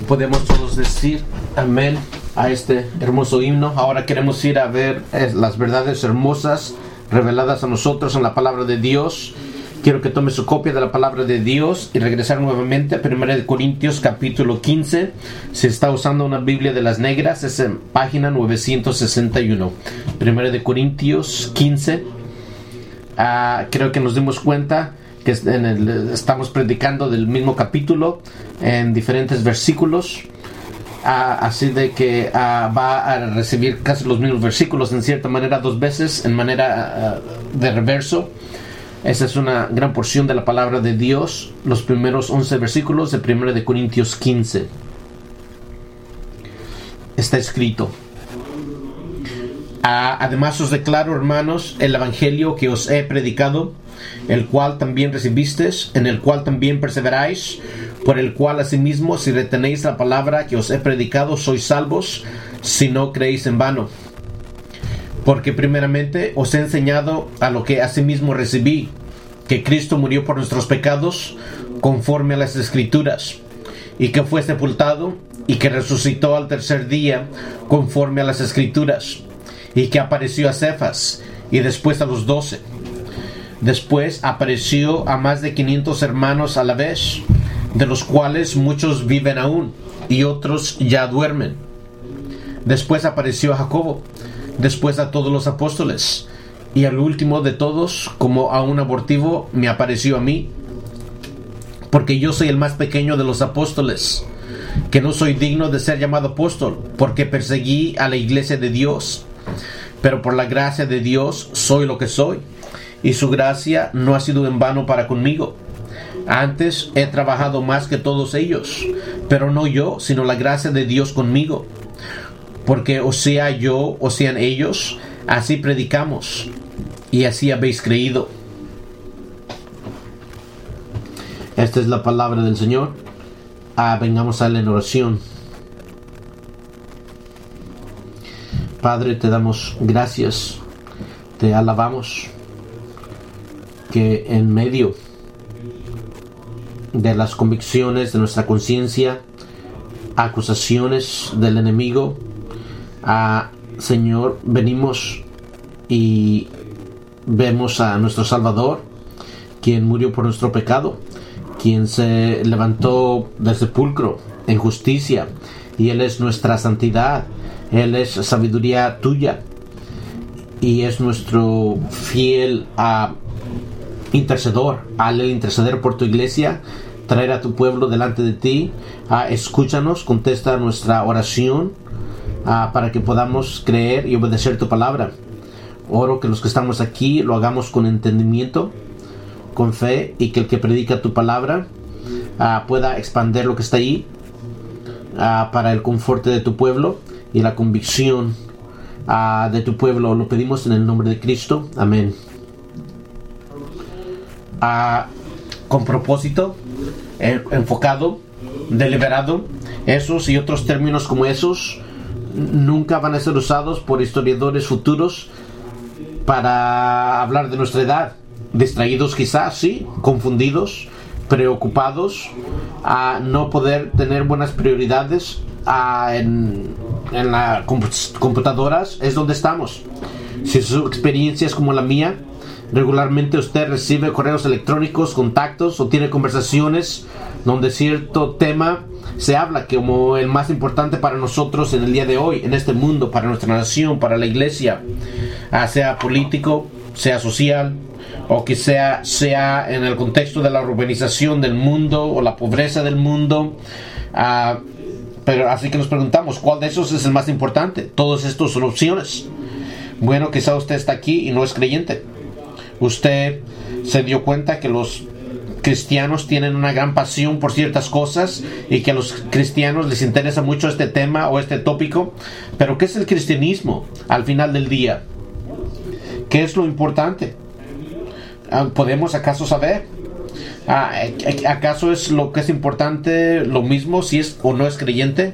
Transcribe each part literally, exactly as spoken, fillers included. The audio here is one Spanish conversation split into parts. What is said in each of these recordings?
Podemos todos decir amén a este hermoso himno. Ahora queremos ir a ver eh, las verdades hermosas reveladas a nosotros en la palabra de Dios. Quiero que tome su copia de la palabra de Dios y regresar nuevamente a primera de Corintios capítulo quince. Si está usando una Biblia de las negras, es en página novecientos sesenta y uno. primera de Corintios quince. Uh, creo que nos dimos cuenta que en el, estamos predicando del mismo capítulo en diferentes versículos. Uh, así de que uh, va a recibir casi los mismos versículos en cierta manera dos veces en manera uh, de reverso. Esa es una gran porción de la palabra de Dios, los primeros once versículos de primera de Corintios quince. Está escrito: uh, además os declaro, hermanos, el evangelio que os he predicado, el cual también recibisteis, en el cual también perseveráis, por el cual asimismo, si retenéis la palabra que os he predicado, sois salvos, si no creéis en vano. Porque primeramente os he enseñado a lo que asimismo recibí, que Cristo murió por nuestros pecados, conforme a las Escrituras, y que fue sepultado, y que resucitó al tercer día, conforme a las Escrituras, y que apareció a Cefas, y después a los doce. Después apareció a más de quinientos hermanos a la vez, de los cuales muchos viven aún, y otros ya duermen. Después apareció a Jacobo, después a todos los apóstoles, y al último de todos, como a un abortivo, me apareció a mí, porque yo soy el más pequeño de los apóstoles, que no soy digno de ser llamado apóstol, porque perseguí a la iglesia de Dios, pero por la gracia de Dios soy lo que soy, y su gracia no ha sido en vano para conmigo. Antes he trabajado más que todos ellos, pero no yo, sino la gracia de Dios conmigo. Porque o sea yo o sean ellos, así predicamos, y así habéis creído. Esta es la palabra del Señor. Ah, vengamos a él en oración. Padre, te damos gracias, te alabamos, que en medio de las convicciones de nuestra conciencia, acusaciones del enemigo, Ah, Señor, venimos y vemos a nuestro Salvador, quien murió por nuestro pecado, quien se levantó del sepulcro en justicia, y Él es nuestra santidad, Él es sabiduría tuya, y es nuestro fiel uh, intercedor. Al interceder por tu iglesia, traer a tu pueblo delante de ti, uh, escúchanos, contesta nuestra oración, Uh, para que podamos creer y obedecer tu palabra. Oro que los que estamos aquí lo hagamos con entendimiento, con fe, y que el que predica tu palabra uh, pueda expandir lo que está ahí uh, para el conforte de tu pueblo y la convicción uh, de tu pueblo. Lo pedimos en el nombre de Cristo. Amén. Uh, con propósito, eh, enfocado, deliberado, esos y otros términos como esos nunca van a ser usados por historiadores futuros para hablar de nuestra edad. Distraídos quizás, sí, confundidos, preocupados, a no poder tener buenas prioridades a, en, en las computadoras es donde estamos. Si su experiencia es como la mía, regularmente usted recibe correos electrónicos, contactos, o tiene conversaciones donde cierto tema se habla como el más importante para nosotros en el día de hoy, en este mundo, para nuestra nación, para la iglesia, uh, sea político, sea social, o que sea, sea en el contexto de la urbanización del mundo o la pobreza del mundo. Uh, pero así que nos preguntamos, ¿cuál de esos es el más importante? Todas estas son opciones. Bueno, quizá usted está aquí y no es creyente. Usted se dio cuenta que los cristianos tienen una gran pasión por ciertas cosas y que a los cristianos les interesa mucho este tema o este tópico. Pero ¿qué es el cristianismo al final del día? ¿Qué es lo importante? ¿Podemos acaso saber? ¿Acaso es lo que es importante lo mismo si es o no es creyente?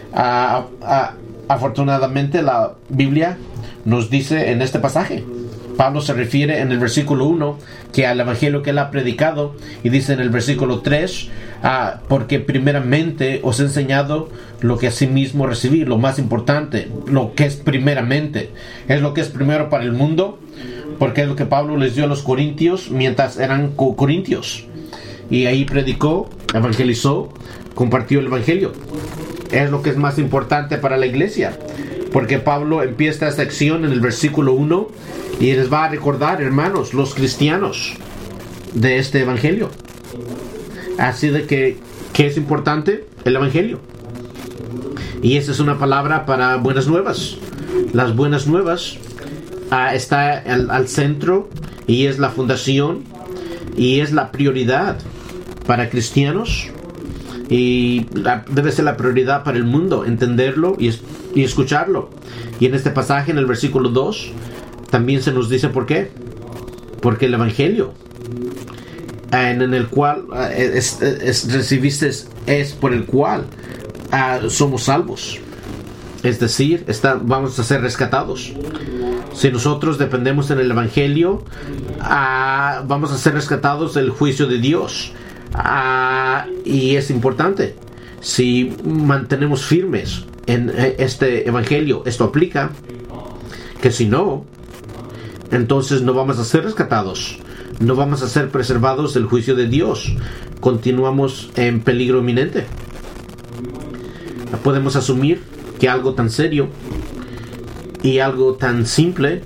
Afortunadamente la Biblia nos dice en este pasaje Pablo se refiere en el versículo uno que al evangelio que él ha predicado, y dice en el versículo tres, ah, porque primeramente os he enseñado lo que asimismo recibí, lo más importante, lo que es primeramente, es lo que es primero para el mundo, porque es lo que Pablo les dio a los corintios mientras eran co- corintios, y ahí predicó, evangelizó, compartió el evangelio. Es lo que es más importante para la iglesia, porque Pablo empieza esta sección en el versículo uno y les va a recordar, hermanos, los cristianos, de este evangelio. Así de que, ¿qué es importante? El evangelio. Y esa es una palabra para buenas nuevas. Las buenas nuevas uh, está al, al centro, y es la fundación y es la prioridad para cristianos, y la, debe ser la prioridad para el mundo, entenderlo y, y escucharlo. Y en este pasaje, en el versículo dos, también se nos dice por qué. Porque el evangelio en, en el cual uh, es, es, recibiste es por el cual uh, somos salvos, es decir, está, vamos a ser rescatados. Si nosotros dependemos en el evangelio, uh, vamos a ser rescatados del juicio de Dios. Uh, y es importante, si mantenemos firmes en este evangelio, esto aplica, que si no, entonces no vamos a ser rescatados, no vamos a ser preservados del juicio de Dios, continuamos en peligro inminente. Podemos asumir que algo tan serio y algo tan simple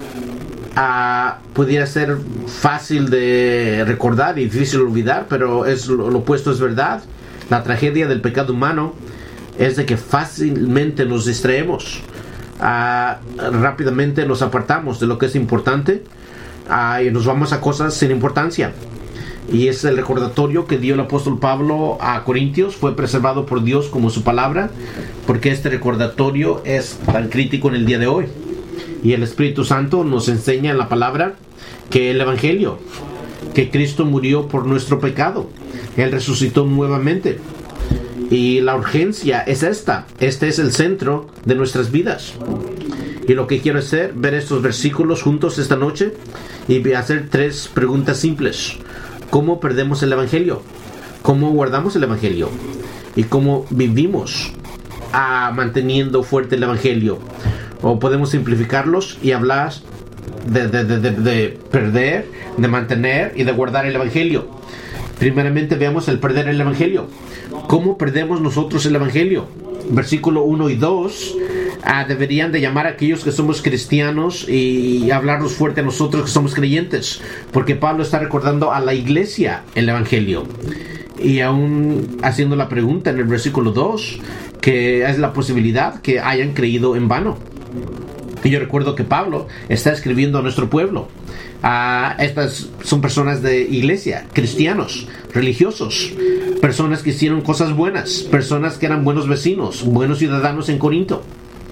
Uh, pudiera ser fácil de recordar y difícil de olvidar, pero es lo, lo opuesto es verdad. La tragedia del pecado humano es de que fácilmente nos distraemos, uh, rápidamente nos apartamos de lo que es importante, uh, y nos vamos a cosas sin importancia. Y es el recordatorio que dio el apóstol Pablo a Corintios, fue preservado por Dios como su palabra, porque este recordatorio es tan crítico en el día de hoy. Y el Espíritu Santo nos enseña en la palabra que el evangelio, que Cristo murió por nuestro pecado, Él resucitó nuevamente, y la urgencia es esta, este es el centro de nuestras vidas. Y lo que quiero hacer, ver estos versículos juntos esta noche y hacer tres preguntas simples. ¿Cómo perdemos el evangelio? ¿Cómo guardamos el evangelio? ¿Y cómo vivimos a manteniendo fuerte el evangelio? O podemos simplificarlos y hablar de, de, de, de, de perder, de mantener y de guardar el evangelio. Primeramente veamos el perder el evangelio. ¿Cómo perdemos nosotros el evangelio? Versículo uno y dos uh, deberían de llamar a aquellos que somos cristianos y, y hablarnos fuerte a nosotros que somos creyentes, porque Pablo está recordando a la iglesia el evangelio, y aún haciendo la pregunta en el versículo dos, que es la posibilidad que hayan creído en vano. Y yo recuerdo que Pablo está escribiendo a nuestro pueblo. Uh, estas son personas de iglesia, cristianos, religiosos, personas que hicieron cosas buenas, personas que eran buenos vecinos, buenos ciudadanos en Corinto.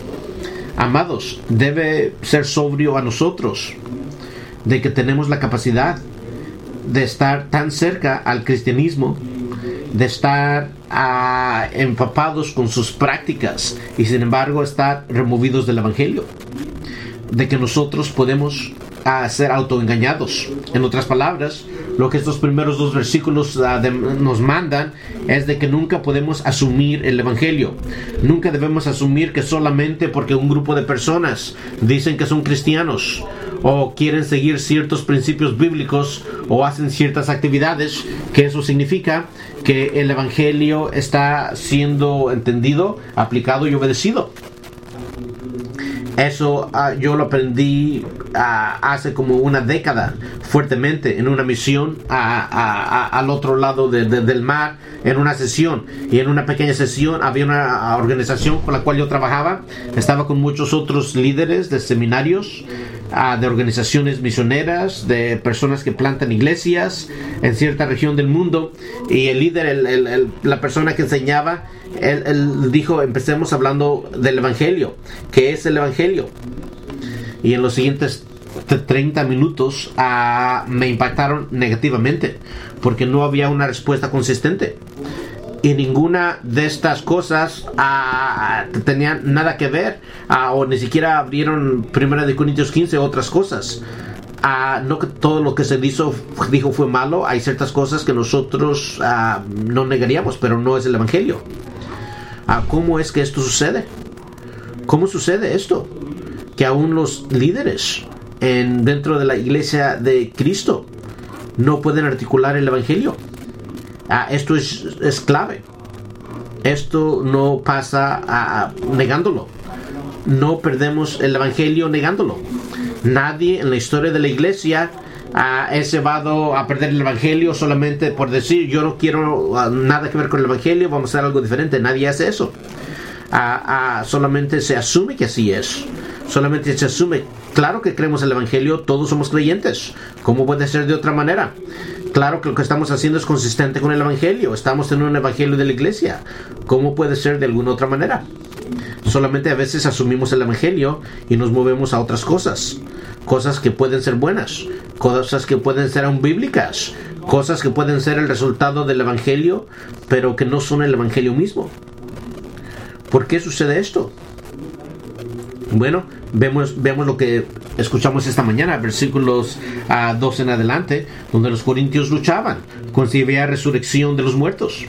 Amados, debe ser sobrio a nosotros de que tenemos la capacidad de estar tan cerca al cristianismo, de estar uh, empapados con sus prácticas y sin embargo estar removidos del evangelio, de que nosotros podemos uh, ser autoengañados. En otras palabras, lo que estos primeros dos versículos uh, de, nos mandan es de que nunca podemos asumir el evangelio. Nunca debemos asumir que solamente porque un grupo de personas dicen que son cristianos o quieren seguir ciertos principios bíblicos o hacen ciertas actividades, que eso significa que el evangelio está siendo entendido, aplicado y obedecido. Eso uh, yo lo aprendí uh, hace como una década fuertemente en una misión a, a, a, al otro lado de, de, del mar, en una sesión. Y en una pequeña sesión había una organización con la cual yo trabajaba. Estaba con muchos otros líderes de seminarios, uh, de organizaciones misioneras, de personas que plantan iglesias en cierta región del mundo. Y el líder, el, el, el, la persona que enseñaba, Él, él dijo, empecemos hablando del evangelio. ¿Qué es el evangelio? Y en los siguientes treinta minutos uh, me impactaron negativamente, porque no había una respuesta consistente. y ninguna de estas cosas uh, tenían nada que ver, uh, o ni siquiera abrieron Primera de Corintios quince, otras cosas. Uh, no que todo lo que se dijo, dijo fue malo. Hay ciertas cosas que nosotros uh, no negaríamos, pero no es el Evangelio. Uh, ¿Cómo es que esto sucede? ¿Cómo sucede esto? Que aún los líderes en, dentro de la iglesia de Cristo no pueden articular el Evangelio. Uh, esto es, es clave. Esto no pasa uh, negándolo. No perdemos el Evangelio negándolo. Nadie en la historia de la iglesia uh, es llevado a perder el Evangelio solamente por decir yo no quiero uh, nada que ver con el Evangelio, vamos a hacer algo diferente. Nadie hace eso. Uh, uh, solamente se asume que así es. Solamente se asume, claro que creemos en el Evangelio, todos somos creyentes. ¿Cómo puede ser de otra manera? Claro que lo que estamos haciendo es consistente con el Evangelio. Estamos en un Evangelio de la iglesia. ¿Cómo puede ser de alguna otra manera? Solamente a veces asumimos el Evangelio y nos movemos a otras cosas. Cosas que pueden ser buenas, cosas que pueden ser aún bíblicas, cosas que pueden ser el resultado del Evangelio, pero que no son el Evangelio mismo. ¿Por qué sucede esto? Bueno, vemos, vemos lo que escuchamos esta mañana, versículos uh, dos en adelante, donde los corintios luchaban con si había resurrección de los muertos.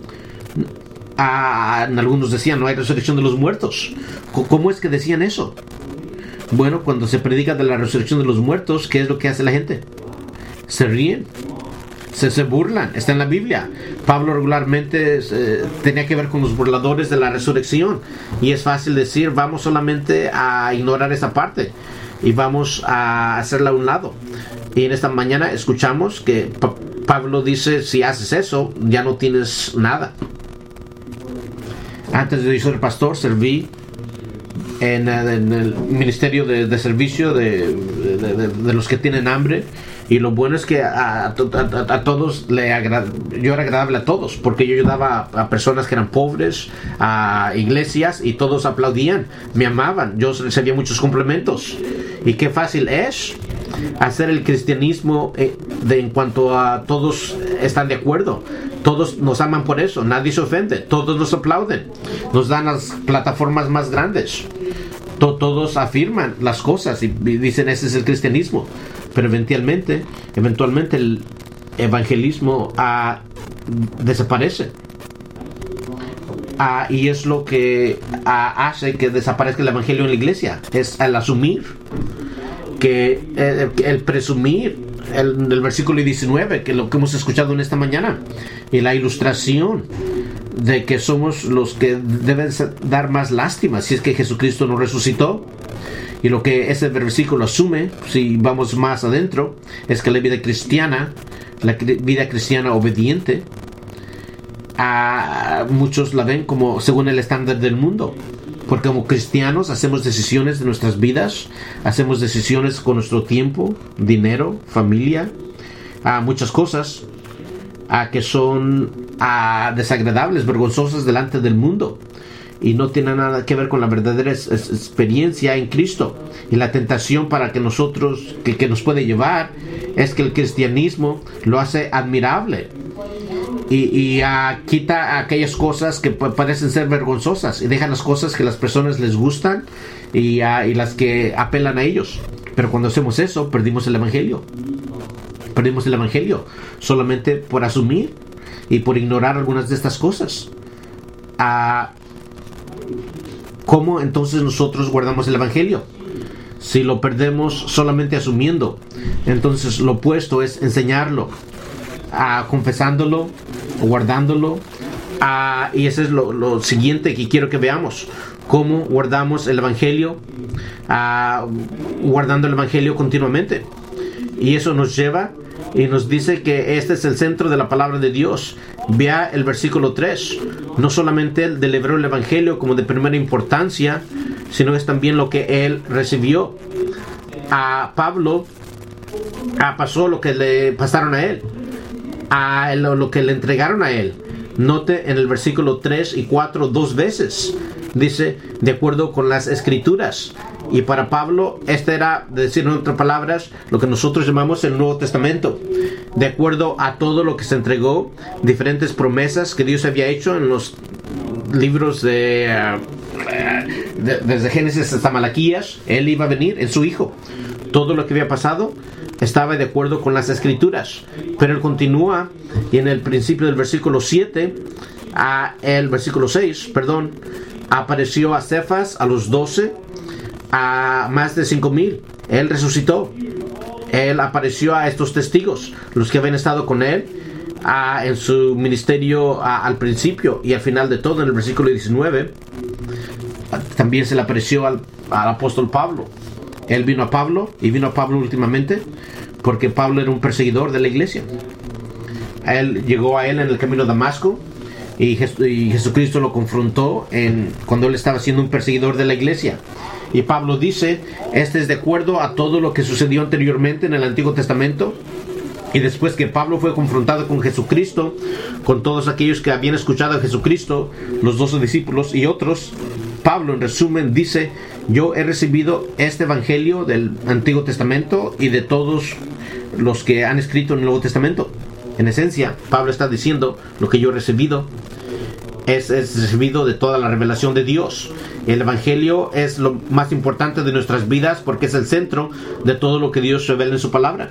Uh, algunos decían, no hay resurrección de los muertos. ¿Cómo es que decían eso? Bueno, cuando se predica de la resurrección de los muertos, ¿qué es lo que hace la gente? Se ríen, se, se burlan, está en la Biblia. Pablo regularmente eh, tenía que ver con los burladores de la resurrección, y es fácil decir, vamos solamente a ignorar esa parte y vamos a hacerla a un lado. Y en esta mañana escuchamos que pa- Pablo dice, si haces eso, ya no tienes nada. Antes de ser pastor, serví en, en el ministerio de, de servicio de, de, de, de los que tienen hambre. Y lo bueno es que a, a, a, a todos le agrada, yo era agradable a todos, porque yo ayudaba a, a personas que eran pobres, a iglesias, y todos aplaudían, me amaban, yo recibía muchos complementos. Y qué fácil es hacer el cristianismo eh, de, en cuanto a todos están de acuerdo, todos nos aman por eso, nadie se ofende, todos nos aplauden, nos dan las plataformas más grandes, to, todos afirman las cosas y, y dicen ese es el cristianismo. Pero eventualmente, eventualmente el evangelismo uh, desaparece. Uh, y es lo que uh, hace que desaparezca el evangelio en la iglesia. Es el asumir, que eh, el presumir, el, el versículo diecinueve, que lo que hemos escuchado en esta mañana, y la ilustración de que somos los que deben dar más lástima si es que Jesucristo no resucitó. Y lo que ese versículo asume, si vamos más adentro, es que la vida cristiana, la vida cristiana obediente, a muchos la ven como según el estándar del mundo. Porque como cristianos hacemos decisiones de nuestras vidas, hacemos decisiones con nuestro tiempo, dinero, familia, a muchas cosas a que son a desagradables, vergonzosas delante del mundo. Y no tiene nada que ver con la verdadera es, es, experiencia en Cristo. Y la tentación para que nosotros, que, que nos puede llevar, es que el cristianismo lo hace admirable. Y, y uh, quita aquellas cosas que p- parecen ser vergonzosas y deja las cosas que las personas les gustan y, uh, y las que apelan a ellos. Pero cuando hacemos eso, perdimos el evangelio. Perdimos el evangelio solamente por asumir y por ignorar algunas de estas cosas. Uh, ¿Cómo entonces nosotros guardamos el evangelio? Si lo perdemos solamente asumiendo, entonces lo opuesto es enseñarlo, a confesándolo, guardándolo, a, y eso es lo, lo siguiente que quiero que veamos: cómo guardamos el evangelio, a, guardando el evangelio continuamente. Y eso nos lleva y nos dice que este es el centro de la palabra de Dios. Vea el versículo tres. No solamente él deliberó el evangelio como de primera importancia, sino es también lo que él recibió. A Pablo a pasó lo que le pasaron a él, a lo, lo que le entregaron a él. Note en el versículo tres y cuatro dos veces dice, de acuerdo con las escrituras. Y para Pablo, este era, de decir en otras palabras, lo que nosotros llamamos el Nuevo Testamento. De acuerdo a todo lo que se entregó, diferentes promesas que Dios había hecho en los libros de, uh, de desde Génesis hasta Malaquías. Él iba a venir en su Hijo. Todo lo que había pasado estaba de acuerdo con las Escrituras. Pero él continúa, y en el principio del versículo siete, a el versículo seis, perdón, apareció a Cefas, a los doce, a más de cinco mil. Él resucitó. Él apareció a estos testigos, los que habían estado con él a, en su ministerio a, al principio y al final de todo. En el versículo diecinueve también se le apareció al, al apóstol Pablo. Él vino a Pablo, y vino a Pablo últimamente porque Pablo era un perseguidor de la iglesia. Él llegó a él en el camino a Damasco, y, Jes- y Jesucristo lo confrontó en, cuando él estaba siendo un perseguidor de la iglesia. Y Pablo dice, este es de acuerdo a todo lo que sucedió anteriormente en el Antiguo Testamento. Y después que Pablo fue confrontado con Jesucristo, con todos aquellos que habían escuchado a Jesucristo, los doce discípulos y otros, Pablo en resumen dice, yo he recibido este evangelio del Antiguo Testamento y de todos los que han escrito en el Nuevo Testamento. En esencia, Pablo está diciendo, lo que yo he recibido es, es recibido de toda la revelación de Dios. El evangelio es lo más importante de nuestras vidas porque es el centro de todo lo que Dios revela en su palabra.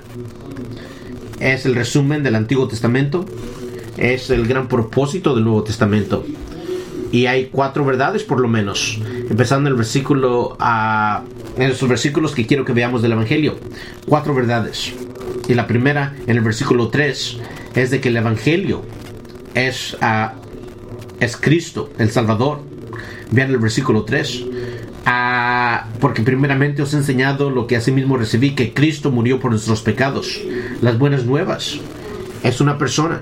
Es el resumen del Antiguo Testamento, es el gran propósito del Nuevo Testamento. Y hay cuatro verdades por lo menos, empezando en el versículo, uh, en esos versículos que quiero que veamos del evangelio. Cuatro verdades. Y la primera, en el versículo tres, es de que el evangelio es, uh, es Cristo, el Salvador. Vean el versículo tres. Uh, porque primeramente os he enseñado lo que asimismo recibí, que Cristo murió por nuestros pecados. Las buenas nuevas es una persona,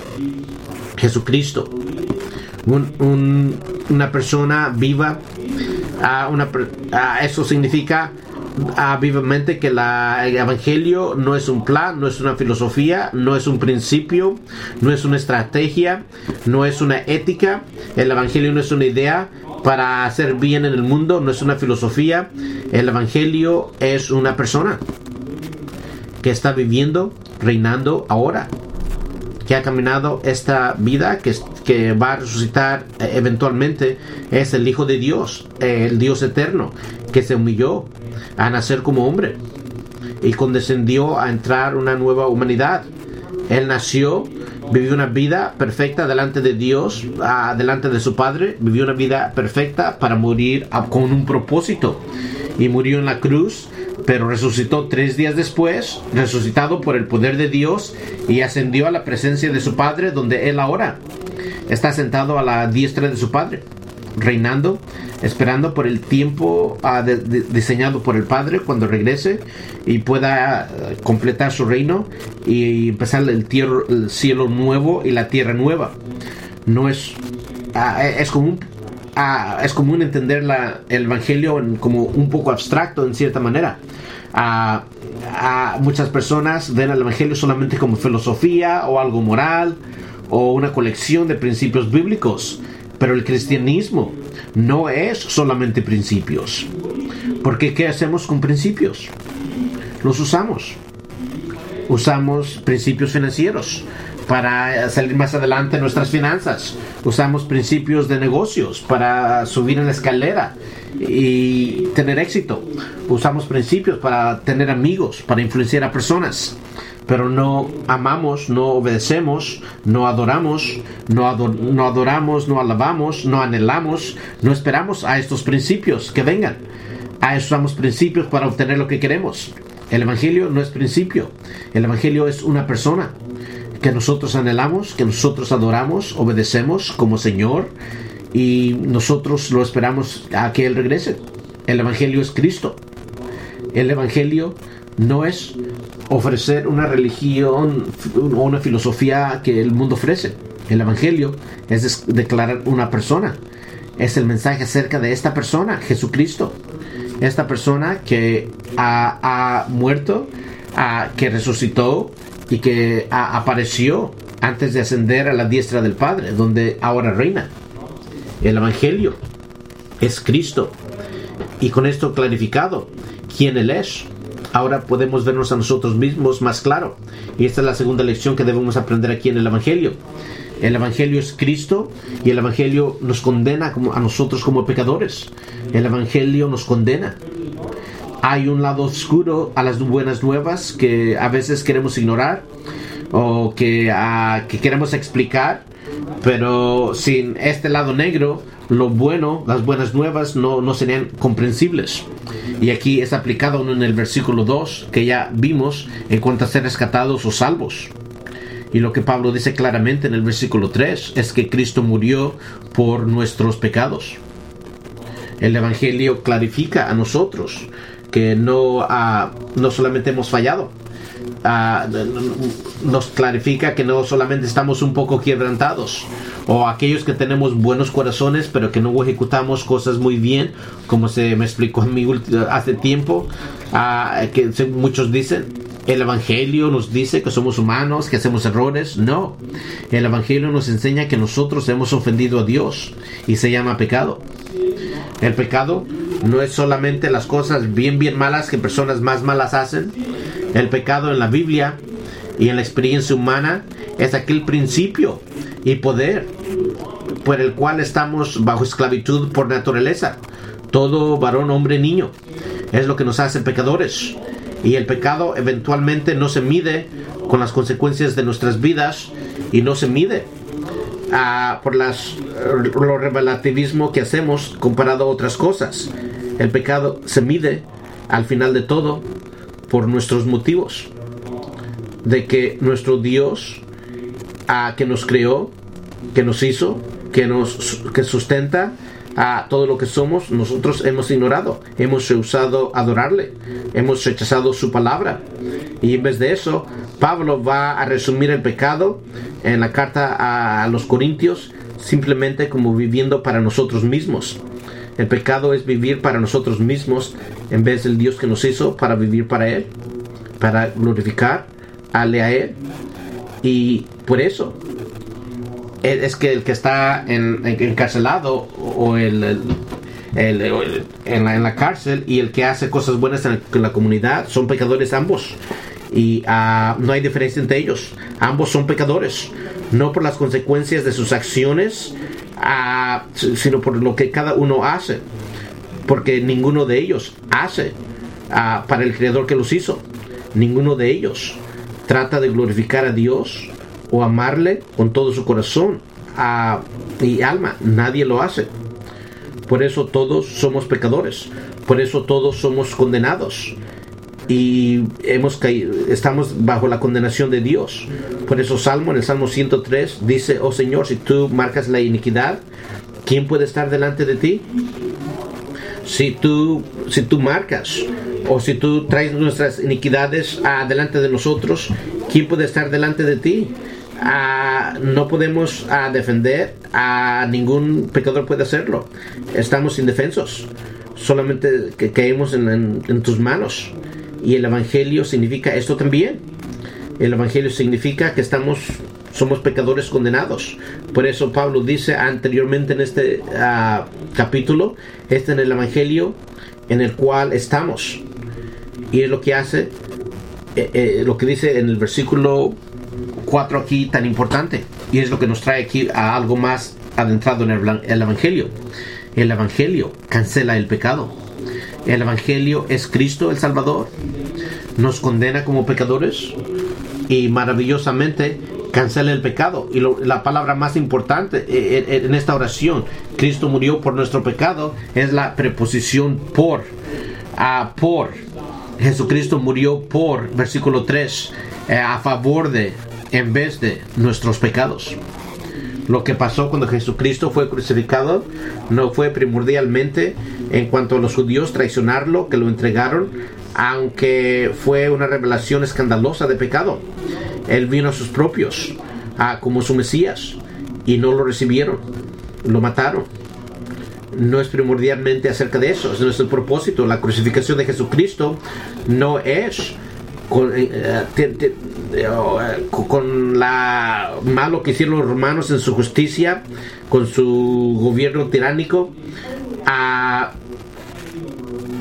Jesucristo, un, un, una persona viva. Uh, una, uh, eso significa uh, vivamente que la, el evangelio no es un plan, no es una filosofía, no es un principio, no es una estrategia, no es una ética. El evangelio no es una idea para hacer bien en el mundo, no es una filosofía. El evangelio es una persona que está viviendo, reinando ahora, que ha caminado esta vida, que, que va a resucitar eh, eventualmente. Es el Hijo de Dios, eh, el Dios eterno, que se humilló a nacer como hombre y condescendió a entrar una nueva humanidad. Él nació, vivió una vida perfecta delante de Dios, uh, delante de su Padre. Vivió una vida perfecta para morir uh, con un propósito. Y murió en la cruz, pero resucitó tres días después, resucitado por el poder de Dios, y ascendió a la presencia de su Padre, donde Él ahora está sentado a la diestra de su Padre, reinando, esperando por el tiempo uh, de, de, diseñado por el Padre cuando regrese y pueda uh, completar su reino y empezar el, tierra, el cielo nuevo y la tierra nueva. No es uh, es común uh, es común entender la, el evangelio en, como un poco abstracto en cierta manera. Uh, uh, muchas personas ven el evangelio solamente como filosofía o algo moral o una colección de principios bíblicos. Pero el cristianismo no es solamente principios. Porque ¿qué hacemos con principios? Los usamos. Usamos principios financieros para salir más adelante en nuestras finanzas. Usamos principios de negocios para subir en la escalera y tener éxito. Usamos principios para tener amigos, para influenciar a personas. Pero no amamos, no obedecemos, no adoramos, no, ador- no adoramos, no alabamos, no anhelamos, no esperamos a estos principios que vengan. A eso usamos principios para obtener lo que queremos. El evangelio no es principio. El evangelio es una persona que nosotros anhelamos, que nosotros adoramos, obedecemos como Señor, y nosotros lo esperamos a que Él regrese. El evangelio es Cristo. El evangelio no es ofrecer una religión o una filosofía que el mundo ofrece. El evangelio es declarar una persona. Es el mensaje acerca de esta persona, Jesucristo. Esta persona que ha, ha muerto, a, que resucitó y que a, apareció antes de ascender a la diestra del Padre, donde ahora reina. El evangelio es Cristo. y con esto clarificado quién Él es, ahora podemos vernos a nosotros mismos más claro. Y esta es la segunda lección que debemos aprender aquí en el Evangelio. El Evangelio es Cristo y el Evangelio nos condena como a nosotros como pecadores. El Evangelio nos condena. Hay un lado oscuro a las buenas nuevas que a veces queremos ignorar o que, uh, que queremos explicar, pero sin este lado negro, lo bueno, las buenas nuevas no, no serían comprensibles. Y aquí es aplicado en el versículo dos que ya vimos en cuanto a ser rescatados o salvos. Y lo que Pablo dice claramente en el versículo tres es que Cristo murió por nuestros pecados. El Evangelio clarifica a nosotros que no, uh, no solamente hemos fallado, uh, nos clarifica que no solamente estamos un poco quebrantados, o aquellos que tenemos buenos corazones pero que no ejecutamos cosas muy bien, como se me explicó a mí hace tiempo, uh, que muchos dicen. El Evangelio nos dice que somos humanos, que hacemos errores. No, el Evangelio nos enseña que nosotros hemos ofendido a Dios y se llama pecado. El pecado no es solamente las cosas bien bien malas que personas más malas hacen. El pecado en la Biblia y en la experiencia humana es aquel principio y poder por el cual estamos bajo esclavitud por naturaleza. Todo varón, hombre, niño es lo que nos hace pecadores. Y el pecado eventualmente no se mide con las consecuencias de nuestras vidas y no se mide uh, por las, lo relativismo que hacemos comparado a otras cosas. El pecado se mide al final de todo por nuestros motivos, de que nuestro Dios uh, que nos creó, que nos hizo, que nos que sustenta a todo lo que somos, nosotros hemos ignorado, hemos rehusado adorarle, hemos rechazado su palabra. Y en vez de eso, Pablo va a resumir el pecado en la carta a los Corintios simplemente como viviendo para nosotros mismos. El pecado es vivir para nosotros mismos en vez del Dios que nos hizo para vivir para Él, para glorificar a Él. Y por eso es que el que está en, en, encarcelado o el, el, el, el en, la, en la cárcel y el que hace cosas buenas en, el, en la comunidad son pecadores ambos, y uh, no hay diferencia entre ellos. Ambos son pecadores, no por las consecuencias de sus acciones, uh, sino por lo que cada uno hace, porque ninguno de ellos hace uh, para el Creador que los hizo. Ninguno de ellos trata de glorificar a Dios o amarle con todo su corazón uh, y alma. Nadie lo hace. Por eso todos somos pecadores, por eso todos somos condenados y hemos caído, estamos bajo la condenación de Dios. Por eso Salmo, en el Salmo ciento tres dice: oh Señor, si tú marcas la iniquidad, ¿quién puede estar delante de ti? Si tú, si tú marcas o si tú traes nuestras iniquidades uh, delante de nosotros, ¿quién puede estar delante de ti? Uh, no podemos uh, defender a uh, ningún pecador, puede hacerlo. Estamos indefensos, solamente que caemos en, en, en tus manos. Y el Evangelio significa esto también. El Evangelio significa que estamos somos pecadores condenados. Por eso Pablo dice anteriormente en este uh, capítulo, este en el Evangelio en el cual estamos. Y es lo que hace eh, eh, lo que dice en el versículo cuatro aquí tan importante, y es lo que nos trae aquí a algo más adentrado en el, el Evangelio. El Evangelio cancela el pecado. El Evangelio es Cristo el Salvador, nos condena como pecadores y maravillosamente cancela el pecado. Y lo, la palabra más importante en, en esta oración, Cristo murió por nuestro pecado, es la preposición por. Uh, por Jesucristo murió por, versículo tres, eh, a favor de, en vez de nuestros pecados. Lo que pasó cuando Jesucristo fue crucificado no fue primordialmente en cuanto a los judíos traicionarlo, que lo entregaron, aunque fue una revelación escandalosa de pecado. Él vino a sus propios a, como su Mesías y no lo recibieron, lo mataron. No es primordialmente acerca de eso, es nuestro propósito. La crucificación de Jesucristo no es con, eh, te, te, eh, con la malo que hicieron los romanos en su justicia, con su gobierno tiránico, a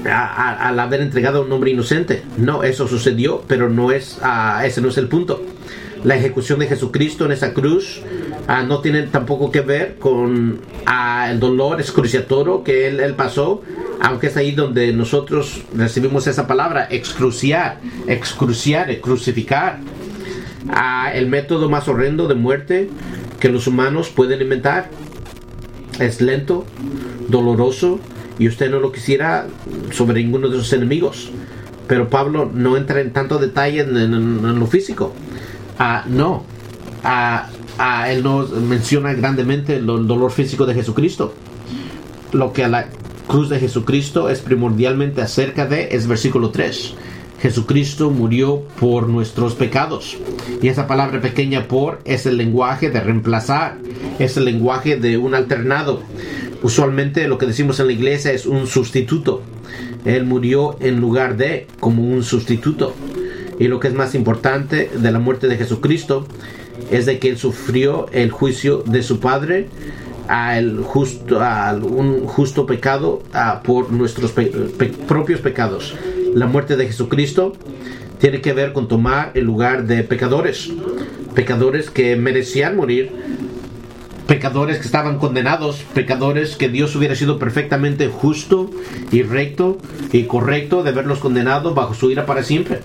a, a, al haber entregado a un hombre inocente. No, eso sucedió, pero no es, uh, ese no es el punto. La ejecución de Jesucristo en esa cruz uh, no tiene tampoco que ver con uh, el dolor excruciatorio que él, él pasó, aunque es ahí donde nosotros recibimos esa palabra, excruciar, excruciar, crucificar. Uh, el método más horrendo de muerte que los humanos pueden inventar. Es lento, doloroso, y usted no lo quisiera sobre ninguno de sus enemigos. Pero Pablo no entra en tanto detalle en, en, en lo físico. Uh, no, uh, uh, él no menciona grandemente el, el dolor físico de Jesucristo. Lo que a la cruz de Jesucristo es primordialmente acerca de es versículo tres. Jesucristo murió por nuestros pecados. Y esa palabra pequeña por es el lenguaje de reemplazar, es el lenguaje de un alternado. Usualmente lo que decimos en la iglesia es un sustituto. Él murió en lugar de, como un sustituto. Y lo que es más importante de la muerte de Jesucristo es de que él sufrió el juicio de su Padre, a el justo, a un justo pecado, a, por nuestros pe- pe- propios pecados. La muerte de Jesucristo tiene que ver con tomar el lugar de pecadores, pecadores que merecían morir, pecadores que estaban condenados, pecadores que Dios hubiera sido perfectamente justo y recto y correcto de haberlos condenado bajo su ira para siempre.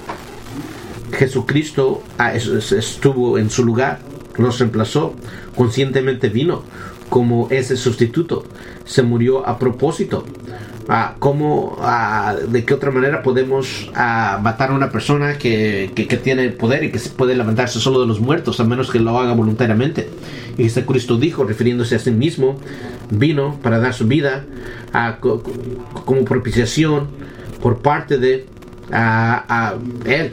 Jesucristo estuvo en su lugar, los reemplazó, conscientemente vino como ese sustituto, se murió a propósito. Uh, ¿cómo, uh, ¿De qué otra manera podemos uh, matar a una persona que, que, que tiene poder y que puede levantarse solo de los muertos, a menos que lo haga voluntariamente? Y Jesucristo dijo, refiriéndose a sí mismo, vino para dar su vida uh, co- como propiciación por parte de uh, uh, Él.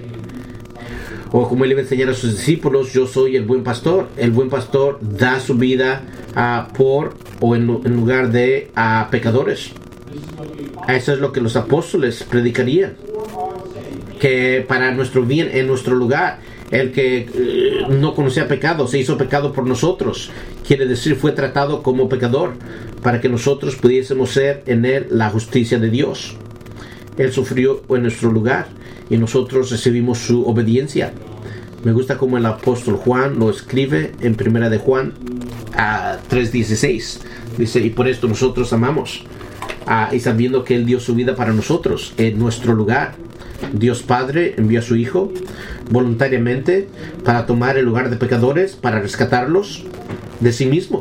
O como Él iba a enseñar a sus discípulos, yo soy el buen pastor. El buen pastor da su vida uh, por o en, en lugar de uh, pecadores. Eso es lo que los apóstoles predicarían, que para nuestro bien, en nuestro lugar, el que eh, no conocía pecado se hizo pecado por nosotros, quiere decir fue tratado como pecador para que nosotros pudiésemos ser en él la justicia de Dios. Él sufrió en nuestro lugar y nosotros recibimos su obediencia. Me gusta como el apóstol Juan lo escribe en primera de Juan a tres dieciséis. Dice, y por esto nosotros amamos, Ah, y sabiendo que Él dio su vida para nosotros en nuestro lugar. Dios Padre envió a su Hijo voluntariamente para tomar el lugar de pecadores, para rescatarlos de sí mismo.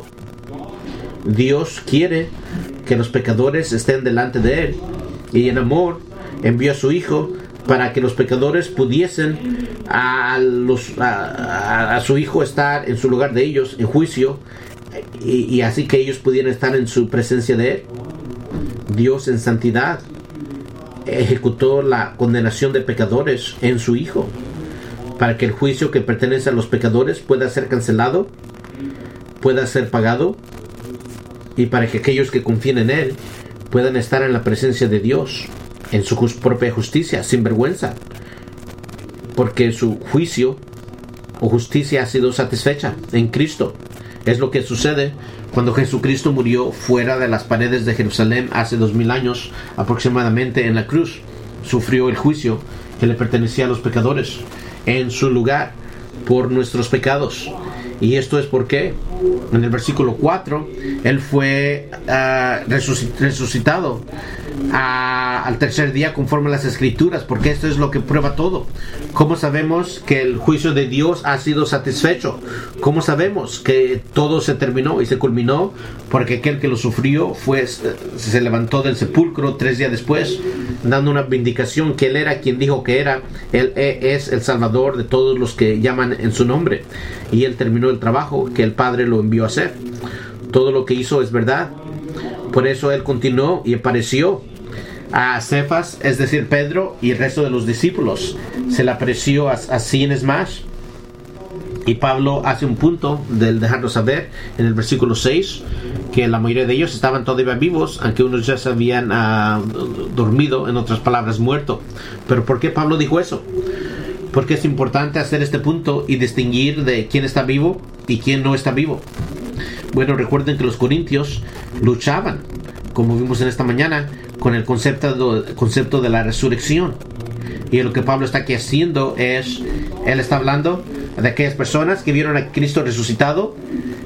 Dios quiere que los pecadores estén delante de Él, y en amor envió a su Hijo para que los pecadores pudiesen a, los, a, a, a su Hijo estar en su lugar de ellos en juicio, y, y así que ellos pudieran estar en su presencia de Él. Dios en santidad ejecutó la condenación de pecadores en su Hijo para que el juicio que pertenece a los pecadores pueda ser cancelado, pueda ser pagado, y para que aquellos que confíen en Él puedan estar en la presencia de Dios en su propia justicia, sin vergüenza, porque su juicio o justicia ha sido satisfecha en Cristo. Es lo que sucede cuando Jesucristo murió fuera de las paredes de Jerusalén hace dos mil años aproximadamente en la cruz. Sufrió el juicio que le pertenecía a los pecadores en su lugar por nuestros pecados. Y esto es porque en el versículo cuatro Él fue uh, resucitado uh, al tercer día conforme a las Escrituras, porque esto es lo que prueba todo. ¿Cómo sabemos que el juicio de Dios ha sido satisfecho? ¿Cómo sabemos que todo se terminó y se culminó? Porque aquel que lo sufrió fue, se levantó del sepulcro tres días después, dando una vindicación que Él era quien dijo que era. Él es el Salvador de todos los que llaman en su nombre, y Él terminó el trabajo que el Padre lo envió a hacer. Todo lo que hizo es verdad. Por eso Él continuó y apareció a Cefas, es decir, Pedro y el resto de los discípulos. Se le apareció a, a cienes más. Y Pablo hace un punto del dejarnos saber en el versículo seis que la mayoría de ellos estaban todavía vivos, aunque unos ya se habían uh, dormido, en otras palabras, muerto. Pero ¿por qué Pablo dijo eso? Porque es importante hacer este punto y distinguir de quién está vivo y quién no está vivo. Bueno, recuerden que los corintios luchaban, como vimos en esta mañana, con el concepto de, concepto de la resurrección. Y lo que Pablo está aquí haciendo es, él está hablando de aquellas personas que vieron a Cristo resucitado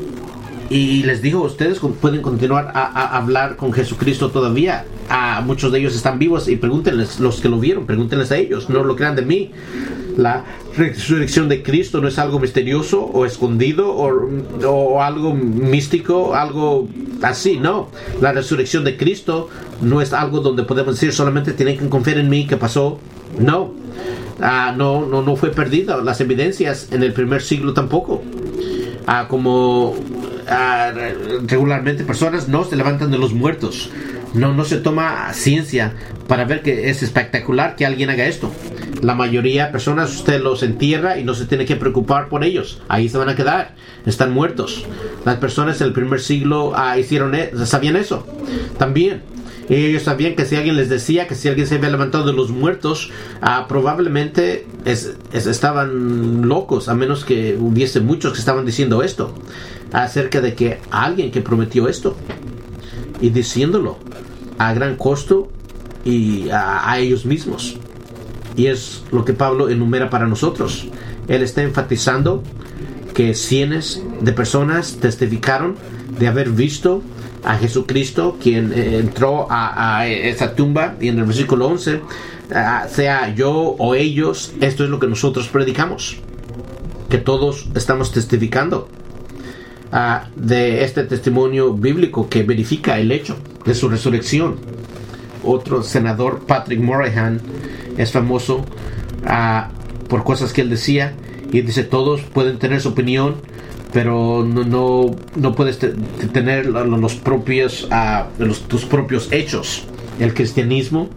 y les dijo, ustedes pueden continuar a, a hablar con Jesucristo todavía. A muchos de ellos están vivos y pregúntenles, los que lo vieron, pregúntenles a ellos, no lo crean de mí. La resurrección de Cristo no es algo misterioso o escondido o, o algo místico, algo así, no. La resurrección de Cristo no es algo donde podemos decir solamente tienen que confiar en mí que pasó. No, uh, no, no, no fue perdida. Las evidencias en el primer siglo tampoco. Uh, como uh, regularmente personas no se levantan de los muertos. No, no se toma ciencia para ver que es espectacular que alguien haga esto. La mayoría de personas usted los entierra y no se tiene que preocupar por ellos. Ahí se van a quedar. Están muertos. Las personas del primer siglo uh, hicieron e- sabían eso. También. Ellos sabían que si alguien les decía que si alguien se había levantado de los muertos, uh, probablemente es, es, estaban locos, a menos que hubiese muchos que estaban diciendo esto acerca de que alguien que prometió esto y diciéndolo a gran costo y a, a ellos mismos. Y es lo que Pablo enumera para nosotros. Él está enfatizando que cientos de personas testificaron de haber visto a Jesucristo, quien eh, entró a, a esa tumba, y en el versículo once, uh, sea yo o ellos, esto es lo que nosotros predicamos, que todos estamos testificando uh, de este testimonio bíblico que verifica el hecho de su resurrección. Otro senador, Patrick Moynihan, es famoso uh, por cosas que él decía, y dice, todos pueden tener su opinión, pero no, no, no puedes te, te tener los propios, uh, los, tus propios hechos. El cristianismo,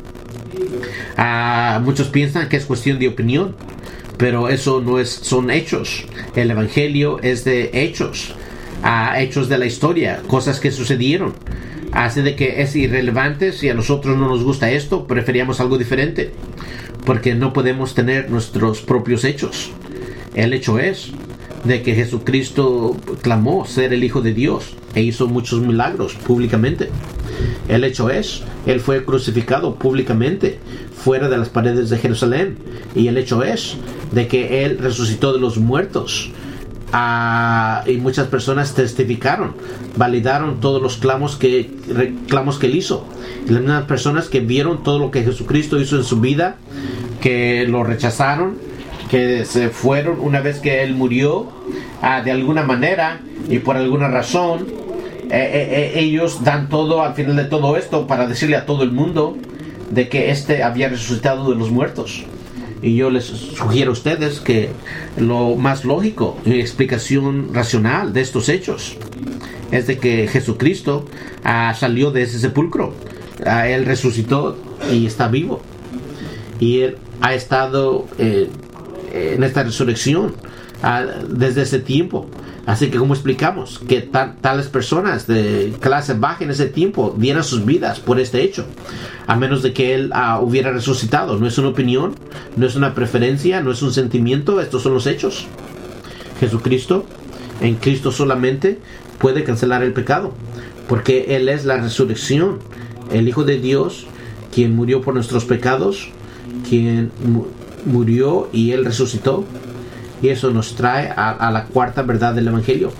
uh, muchos piensan que es cuestión de opinión, pero eso no es, son hechos. El evangelio es de hechos, uh, hechos de la historia, cosas que sucedieron. Así de que es irrelevante si a nosotros no nos gusta esto, preferíamos algo diferente, porque no podemos tener nuestros propios hechos. El hecho es de que Jesucristo clamó ser el Hijo de Dios e hizo muchos milagros públicamente. El hecho es, Él fue crucificado públicamente fuera de las paredes de Jerusalén. Y el hecho es de que Él resucitó de los muertos. Ah, y muchas personas testificaron, validaron todos los clamos que, reclamos que Él hizo. Y las mismas personas que vieron todo lo que Jesucristo hizo en su vida, que lo rechazaron, que se fueron una vez que Él murió, uh, de alguna manera y por alguna razón, eh, eh, ellos dan todo al final de todo esto para decirle a todo el mundo de que éste había resucitado de los muertos. Y yo les sugiero a ustedes que lo más lógico y explicación racional de estos hechos es de que Jesucristo uh, salió de ese sepulcro. Uh, él resucitó y está vivo. Y Él ha estado eh, en esta resurrección uh, desde ese tiempo. Así que, ¿cómo explicamos que tal, tales personas de clase baja en ese tiempo dieran sus vidas por este hecho? A menos de que Él uh, hubiera resucitado. No es una opinión, no es una preferencia, no es un sentimiento. Estos son los hechos. Jesucristo, en Cristo solamente puede cancelar el pecado, porque Él es la resurrección, el Hijo de Dios, quien murió por nuestros pecados, quien mu- murió y Él resucitó. Y eso nos trae a, a la cuarta verdad del Evangelio.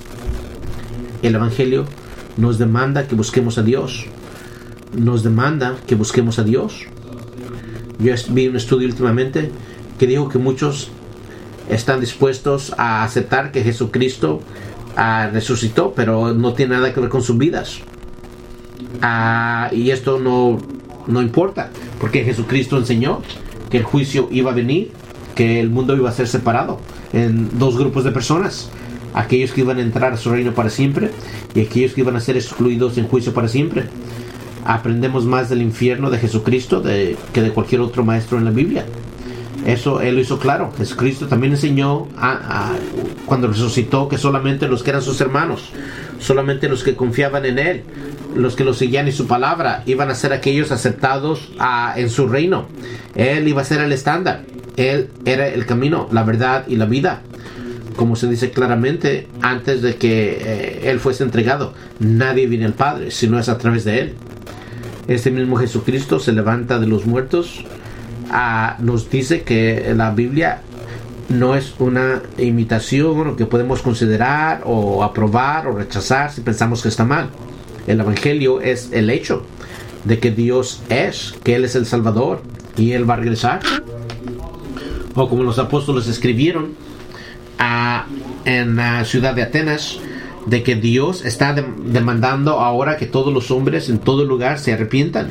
El Evangelio nos demanda que busquemos a Dios. Nos demanda que busquemos a Dios. Yo vi un estudio últimamente que dijo que muchos están dispuestos a aceptar que Jesucristo uh, resucitó, pero no tiene nada que ver con sus vidas. Uh, y esto no, no importa, porque Jesucristo enseñó que el juicio iba a venir, que el mundo iba a ser separado en dos grupos de personas: aquellos que iban a entrar a su reino para siempre y aquellos que iban a ser excluidos en juicio para siempre. Aprendemos más del infierno de Jesucristo de, que de cualquier otro maestro en la Biblia. Eso Él lo hizo claro. Jesucristo también enseñó a, a, cuando resucitó, que solamente los que eran sus hermanos, solamente los que confiaban en Él, los que lo seguían en su palabra, iban a ser aquellos aceptados a, en su reino. Él iba a ser el estándar. Él era el camino, la verdad y la vida. Como se dice claramente, antes de que eh, Él fuese entregado, nadie viene al Padre si no es a través de Él. este mismo Jesucristo se levanta de los muertos, uh, nos dice que la Biblia no es una imitación que podemos considerar o aprobar o rechazar si pensamos que está mal. El Evangelio es el hecho de que Dios es, que Él es el Salvador y Él va a regresar. O como los apóstoles escribieron uh, en la ciudad de Atenas, de que Dios está de- demandando ahora que todos los hombres en todo lugar se arrepientan.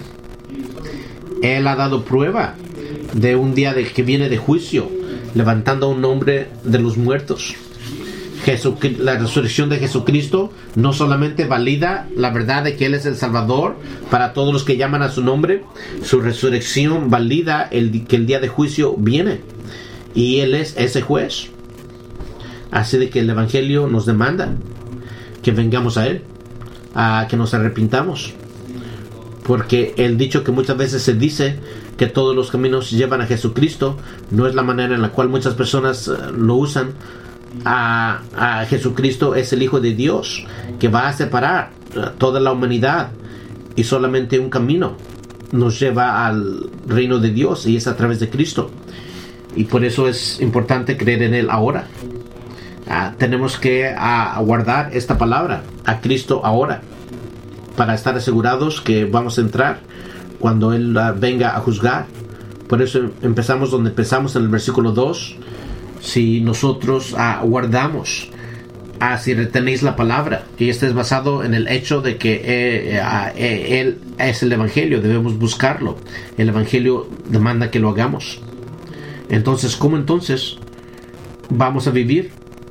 Él ha dado prueba de un día de, que viene de juicio, levantando a un hombre de los muertos. Jesucristo, la resurrección de Jesucristo no solamente valida la verdad de que Él es el Salvador para todos los que llaman a su nombre, su resurrección valida el, que el día de juicio viene y Él es ese juez. Así de que el Evangelio nos demanda que vengamos a Él, a que nos arrepintamos, porque el dicho que muchas veces se dice que todos los caminos llevan a Jesucristo no es la manera en la cual muchas personas uh, lo usan. A, a Jesucristo es el Hijo de Dios que va a separar uh, toda la humanidad, y solamente un camino nos lleva al reino de Dios, y es a través de Cristo. Y por eso es importante creer en Él ahora. Uh, tenemos que uh, guardar esta palabra, a Cristo ahora, para estar asegurados que vamos a entrar cuando Él uh, venga a juzgar. Por eso empezamos donde empezamos, en el versículo dos. Si nosotros uh, guardamos, uh, si retenéis la palabra, y este es basado en el hecho de que eh, uh, eh, Él es el Evangelio, debemos buscarlo. El Evangelio demanda que lo hagamos. Entonces, ¿cómo entonces vamos a vivir?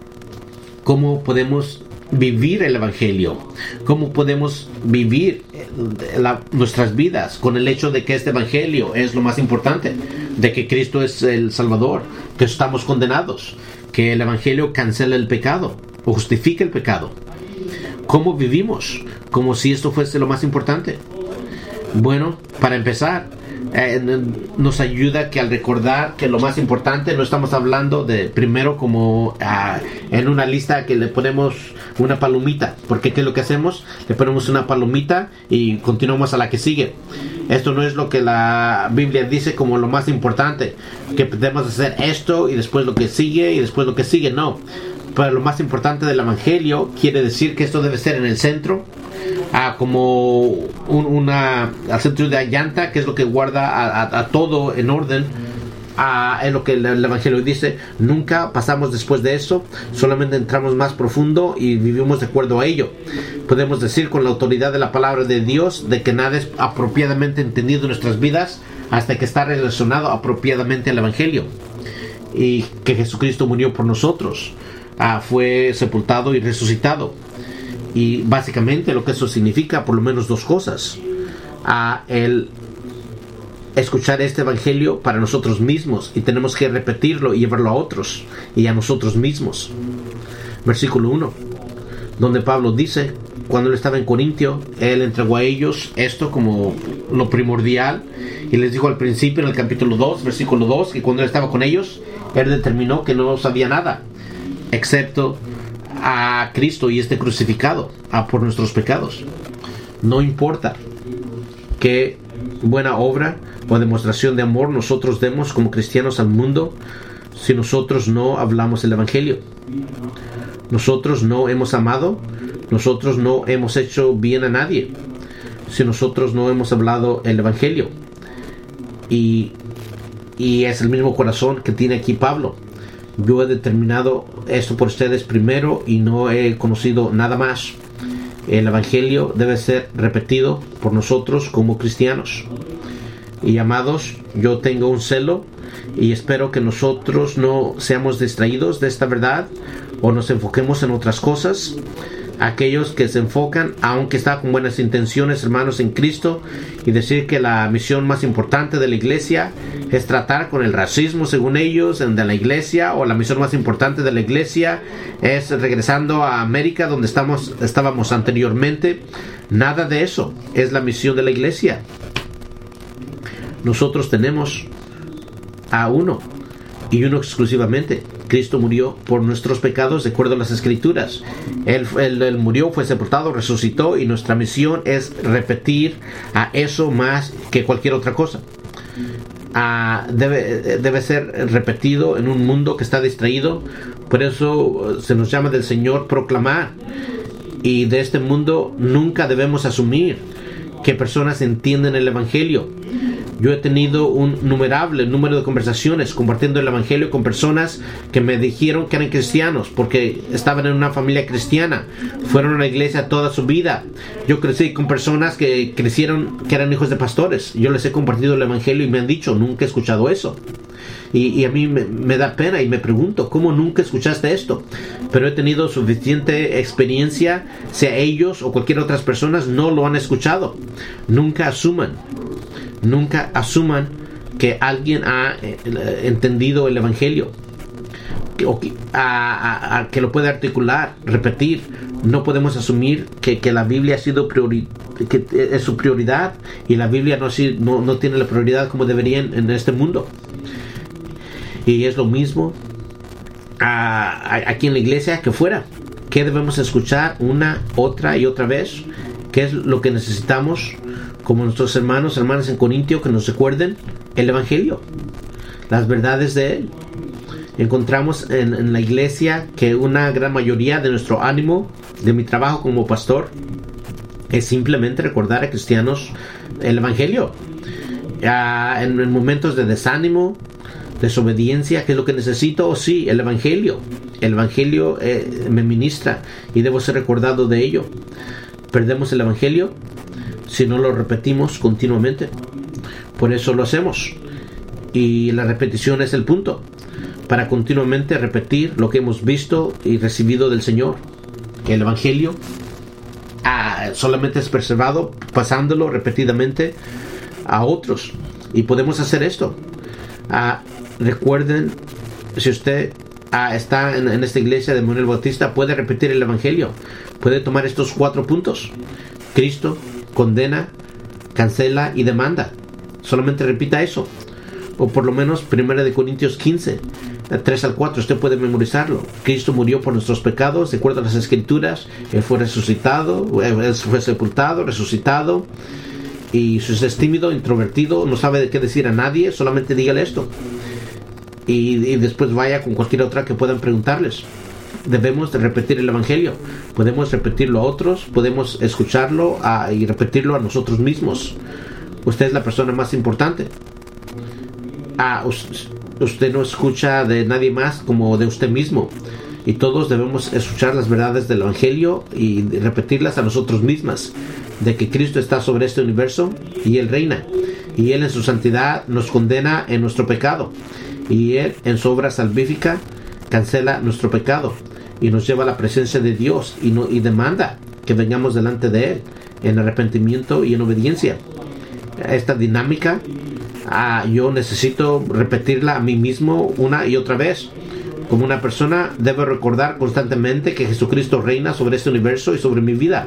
¿Cómo podemos vivir el Evangelio? ¿Cómo podemos vivir la, nuestras vidas con el hecho de que este Evangelio es lo más importante, de que Cristo es el Salvador, que estamos condenados, que el Evangelio cancela el pecado o justifica el pecado? ¿Cómo vivimos como si esto fuese lo más importante? Bueno, para empezar, eh, nos ayuda que al recordar que lo más importante, no estamos hablando de primero como uh, en una lista que le ponemos una palomita, porque ¿qué es lo que hacemos? Le ponemos una palomita y continuamos a la que sigue. Esto no es lo que la Biblia dice como lo más importante, que debemos hacer esto y después lo que sigue y después lo que sigue. No, pero lo más importante del Evangelio quiere decir que esto debe ser en el centro, ah, como un, una al centro de la llanta, que es lo que guarda a, a, a todo en orden. Ah, es lo que el, el Evangelio dice. Nunca pasamos después de eso, solamente entramos más profundo y vivimos de acuerdo a ello. Podemos decir con la autoridad de la palabra de Dios de que nada es apropiadamente entendido en nuestras vidas hasta que está relacionado apropiadamente al Evangelio, y que Jesucristo murió por nosotros, ah, fue sepultado y resucitado. Y básicamente lo que eso significa, por lo menos dos cosas: ah, el escuchar este Evangelio para nosotros mismos, y tenemos que repetirlo y llevarlo a otros y a nosotros mismos. Versículo uno, donde Pablo dice, cuando él estaba en Corintio, él entregó a ellos esto como lo primordial, y les dijo al principio en el capítulo dos, versículo dos, que cuando él estaba con ellos, él determinó que no sabía nada excepto a Cristo y este crucificado a por nuestros pecados. No importa qué buena obra o demostración de amor nosotros demos como cristianos al mundo, si nosotros no hablamos el Evangelio. Nosotros no hemos amado, nosotros no hemos hecho bien a nadie, si nosotros no hemos hablado el Evangelio. Y, y es el mismo corazón que tiene aquí Pablo. Yo he determinado esto por ustedes primero y no he conocido nada más. El Evangelio debe ser repetido por nosotros como cristianos. Y amados, yo tengo un celo y espero que nosotros no seamos distraídos de esta verdad o nos enfoquemos en otras cosas. Aquellos que se enfocan, aunque está con buenas intenciones, hermanos en Cristo, y decir que la misión más importante de la iglesia es tratar con el racismo según ellos de la iglesia, o la misión más importante de la iglesia es regresando a América donde estamos, estábamos anteriormente. Nada de eso es la misión de la iglesia. Nosotros tenemos a uno y uno exclusivamente, Cristo murió por nuestros pecados de acuerdo a las Escrituras. Él, él, él murió, fue sepultado, resucitó, y nuestra misión es repetir a eso más que cualquier otra cosa. Uh, debe, debe ser repetido en un mundo que está distraído. Por eso se nos llama del Señor proclamar. Y de este mundo nunca debemos asumir que personas entienden el Evangelio. Yo he tenido un numerable número de conversaciones compartiendo el Evangelio con personas que me dijeron que eran cristianos porque estaban en una familia cristiana, fueron a la iglesia toda su vida. Yo crecí con personas que crecieron que eran hijos de pastores. Yo les he compartido el Evangelio y me han dicho, nunca he escuchado eso. Y, y a mí me, me da pena y me pregunto, ¿cómo nunca escuchaste esto? Pero he tenido suficiente experiencia, sea ellos o cualquier otras personas no lo han escuchado. Nunca asuman, nunca asuman que alguien ha eh, entendido el Evangelio, que, o que, a, a, a, que lo puede articular, repetir. No podemos asumir que, que la Biblia ha sido priori, que es su prioridad, y la Biblia no, no, no tiene la prioridad como debería en, en este mundo. Y es lo mismo a, a, aquí en la iglesia que fuera. ¿Qué debemos escuchar una, otra y otra vez? ¿Qué es lo que necesitamos como nuestros hermanos, hermanas en Corintio, que nos recuerden el Evangelio, las verdades de Él? Encontramos en, en la iglesia que una gran mayoría de nuestro ánimo, de mi trabajo como pastor, es simplemente recordar a cristianos el Evangelio. Uh, en, en momentos de desánimo, desobediencia, ¿qué es lo que necesito? Oh, sí, el Evangelio. El Evangelio eh, me ministra y debo ser recordado de ello. Perdemos el Evangelio si no lo repetimos continuamente. Por eso lo hacemos. Y la repetición es el punto. Para continuamente repetir lo que hemos visto y recibido del Señor. El Evangelio ah, solamente es preservado pasándolo repetidamente a otros. Y podemos hacer esto. Ah, recuerden, si usted ah, está en, en esta iglesia de Manuel Bautista, puede repetir el Evangelio, puede tomar estos cuatro puntos: Cristo condena, cancela y demanda. Solamente repita eso, o por lo menos primera de Corintios quince, tres al cuatro. Usted puede memorizarlo. Cristo murió por nuestros pecados de acuerdo a las Escrituras. Él fue resucitado, él fue sepultado, resucitado. Y si usted es tímido, introvertido, no sabe de qué decir a nadie, solamente dígale esto. Y, y después vaya con cualquier otra que puedan preguntarles. Debemos de repetir el Evangelio. Podemos repetirlo a otros, podemos escucharlo a, y repetirlo a nosotros mismos. Usted es la persona más importante. Ah, usted no escucha de nadie más como de usted mismo. Y todos debemos escuchar las verdades del Evangelio y repetirlas a nosotros mismas. De que Cristo está sobre este universo y Él reina, y Él en su santidad nos condena en nuestro pecado, y Él en su obra salvífica cancela nuestro pecado y nos lleva a la presencia de Dios y, no, y demanda que vengamos delante de Él en arrepentimiento y en obediencia. Esta dinámica ah, yo necesito repetirla a mí mismo una y otra vez. Como una persona debe recordar constantemente que Jesucristo reina sobre este universo y sobre mi vida.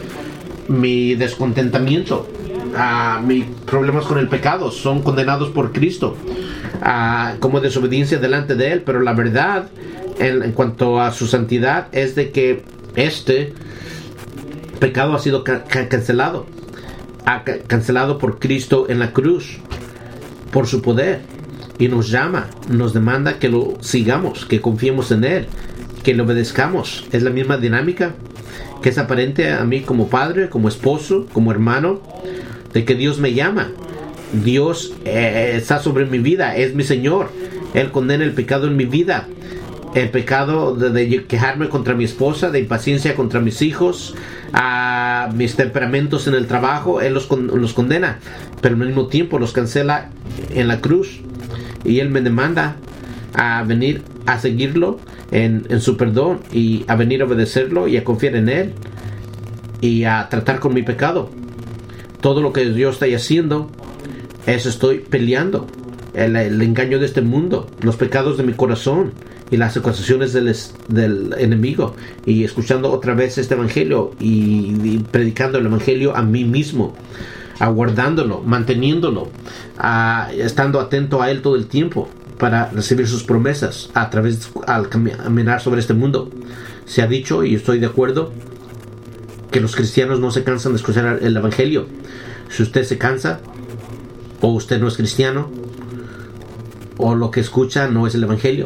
Mi descontentamiento, uh, mis problemas con el pecado son condenados por Cristo uh, como desobediencia delante de Él, pero la verdad en, en cuanto a su santidad es de que este pecado ha sido ca- ca- cancelado ha ca- cancelado por Cristo en la cruz, por su poder, y nos llama, nos demanda que lo sigamos, que confiemos en Él, que le obedezcamos. Es la misma dinámica que es aparente a mí como padre, como esposo, como hermano, de que Dios me llama. Dios eh, está sobre mi vida, es mi Señor. Él condena el pecado en mi vida. El pecado de, de quejarme contra mi esposa, de impaciencia contra mis hijos, a mis temperamentos en el trabajo, Él los, los condena, pero al mismo tiempo los cancela en la cruz. Y Él me demanda a venir a seguirlo en, en su perdón, y a venir a obedecerlo y a confiar en Él y a tratar con mi pecado. Todo lo que yo estoy haciendo es estoy peleando el, el engaño de este mundo, los pecados de mi corazón y las acusaciones del, del enemigo, y escuchando otra vez este Evangelio y, y predicando el Evangelio a mí mismo, aguardándolo, manteniéndolo, a, estando atento a Él todo el tiempo, para recibir sus promesas a través al caminar sobre este mundo. Se ha dicho, y estoy de acuerdo, que los cristianos no se cansan de escuchar el evangelio. Si usted se cansa, o usted no es cristiano, o lo que escucha no es el evangelio.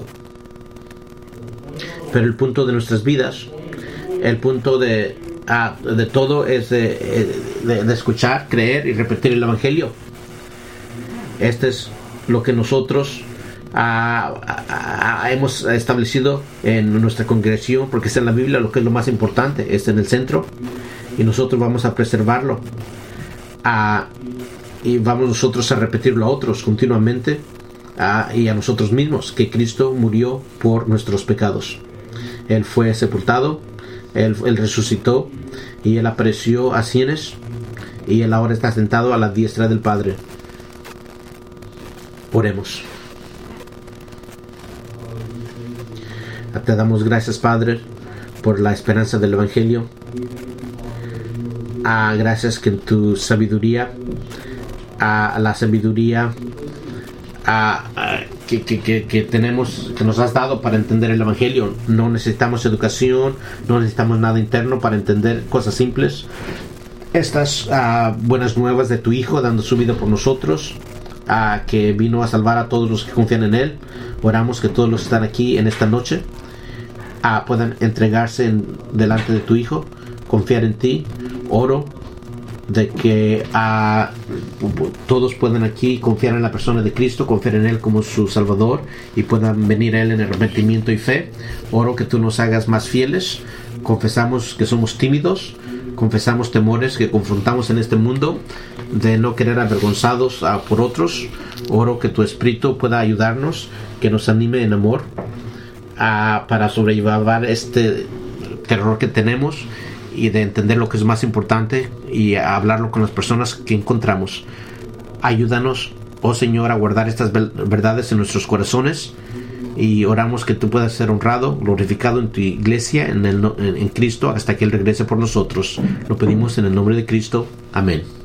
Pero el punto de nuestras vidas, el punto de, ah, de todo es de, de, de escuchar, creer y repetir el evangelio. Este es lo que nosotros ah, ah, ah, hemos establecido en nuestra congregación, porque está en la Biblia, lo que es lo más importante, está en el centro, y nosotros vamos a preservarlo, ah, y vamos nosotros a repetirlo a otros continuamente, ah, y a nosotros mismos, que Cristo murió por nuestros pecados. Él fue sepultado, él, él resucitó, y Él apareció a cienes, y Él ahora está sentado a la diestra del Padre. Oremos. Te damos gracias, Padre, por la esperanza del Evangelio. Ah, gracias que en tu sabiduría, ah, la sabiduría ah, ah, que, que, que, que tenemos, que nos has dado para entender el Evangelio. No necesitamos educación, no necesitamos nada interno para entender cosas simples. Estas ah, buenas nuevas de tu Hijo dando su vida por nosotros, ah, que vino a salvar a todos los que confían en Él. Oramos que todos los que están aquí en esta noche ah, puedan entregarse en, delante de tu Hijo, confiar en ti. Oro de que ah, todos puedan aquí confiar en la persona de Cristo, confiar en Él como su Salvador, y puedan venir a Él en arrepentimiento y fe. Oro que tú nos hagas más fieles. Confesamos que somos tímidos, confesamos temores que confrontamos en este mundo, de no querer avergonzados uh, por otros. Oro que tu Espíritu pueda ayudarnos, que nos anime en amor uh, para sobrellevar este terror que tenemos, y de entender lo que es más importante y hablarlo con las personas que encontramos. Ayúdanos, oh Señor, a guardar estas verdades en nuestros corazones, y oramos que tú puedas ser honrado, glorificado en tu iglesia, en, el, en, en Cristo, hasta que Él regrese por nosotros. Lo pedimos en el nombre de Cristo. Amén.